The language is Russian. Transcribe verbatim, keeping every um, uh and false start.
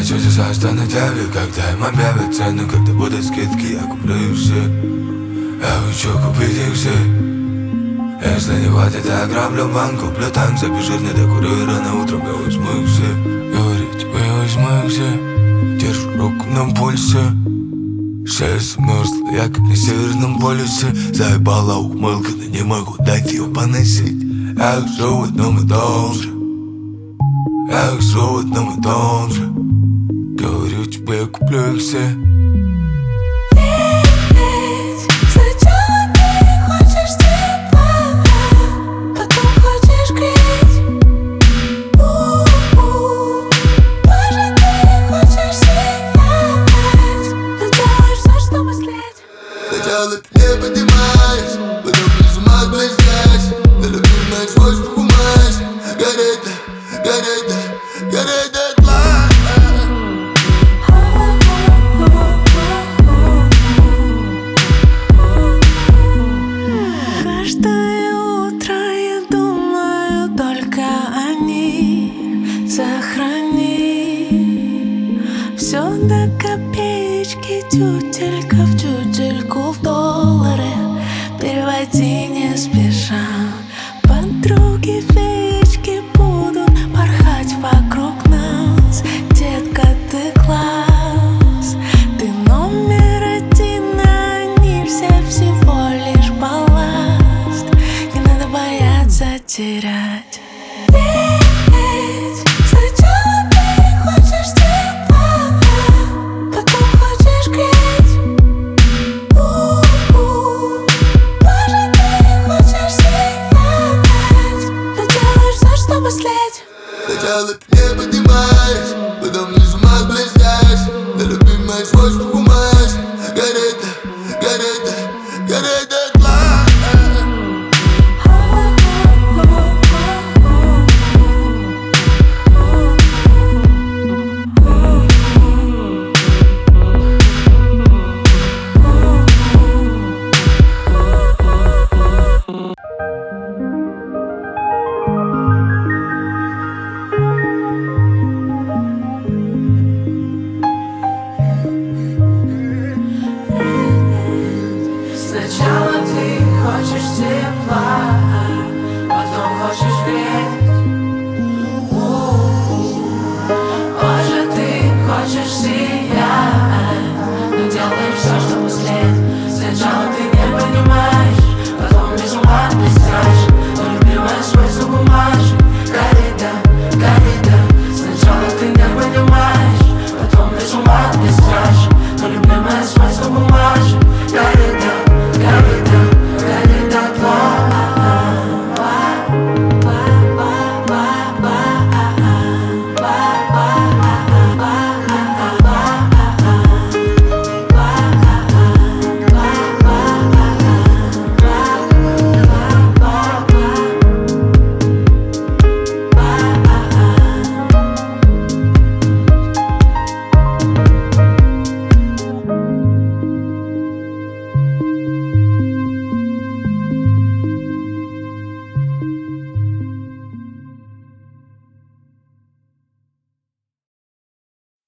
чудеса станут явью, когда им объявят цену, когда будут скидки, я куплю их все. Я хочу купить их все. Если не хватит, я ограблю банк, куплю танк, забежит, не докурю и рано утром я возьму их все. Говорю тебе, я возьму их все. Держу руку на пульсе. Шерсть мерзла, я как на северном полюсе. Заебала ухмылка, но не могу дать ее поносить. Я живу в одном и том же. Я живу в одном и том же. Говорю тебе, я куплю их все. Сначала ты не поднимаешь, потом прижимаешь близкость. На любимое свойство бумажь. Горит, горит, горит дотла. Каждое утро я думаю только о них. Сохрани все до копеечки, тютелька в тютельку в доллары. Переводи не спеша. Подруги феечки будут порхать вокруг нас. Детка, ты класс, ты номер один, а они все всего лишь балласт. Не надо бояться терять. Сначала ты не поднимаешь,